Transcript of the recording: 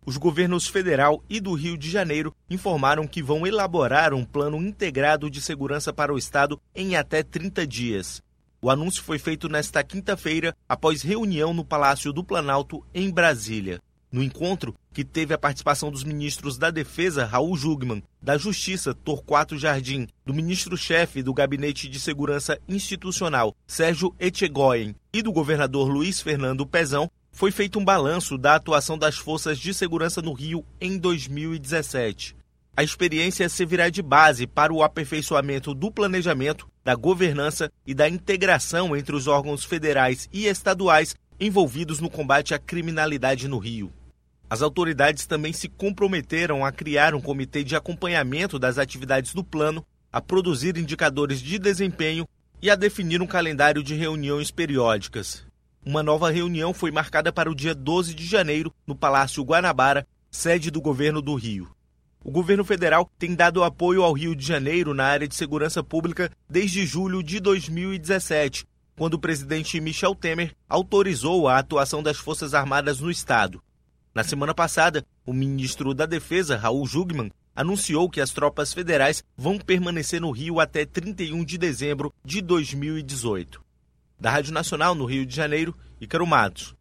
os governos federal e do Rio de Janeiro informaram que vão elaborar um plano integrado de segurança para o estado em até 30 dias. O anúncio foi feito nesta quinta-feira, após reunião no Palácio do Planalto, em Brasília. No encontro, que teve a participação dos ministros da Defesa, Raul Jungmann, da Justiça, Torquato Jardim, do ministro-chefe do Gabinete de Segurança Institucional, Sérgio Etchegoyen, e do governador Luiz Fernando Pezão, foi feito um balanço da atuação das forças de segurança no Rio em 2017. A experiência servirá de base para o aperfeiçoamento do planejamento, da governança e da integração entre os órgãos federais e estaduais envolvidos no combate à criminalidade no Rio. As autoridades também se comprometeram a criar um comitê de acompanhamento das atividades do plano, a produzir indicadores de desempenho e a definir um calendário de reuniões periódicas. Uma nova reunião foi marcada para o dia 12 de janeiro, no Palácio Guanabara, sede do governo do Rio. O governo federal tem dado apoio ao Rio de Janeiro na área de segurança pública desde julho de 2017, quando o presidente Michel Temer autorizou a atuação das Forças Armadas no estado. Na semana passada, o ministro da Defesa, Raul Jungmann, anunciou que as tropas federais vão permanecer no Rio até 31 de dezembro de 2018. Da Rádio Nacional, no Rio de Janeiro, Ícaro Matos.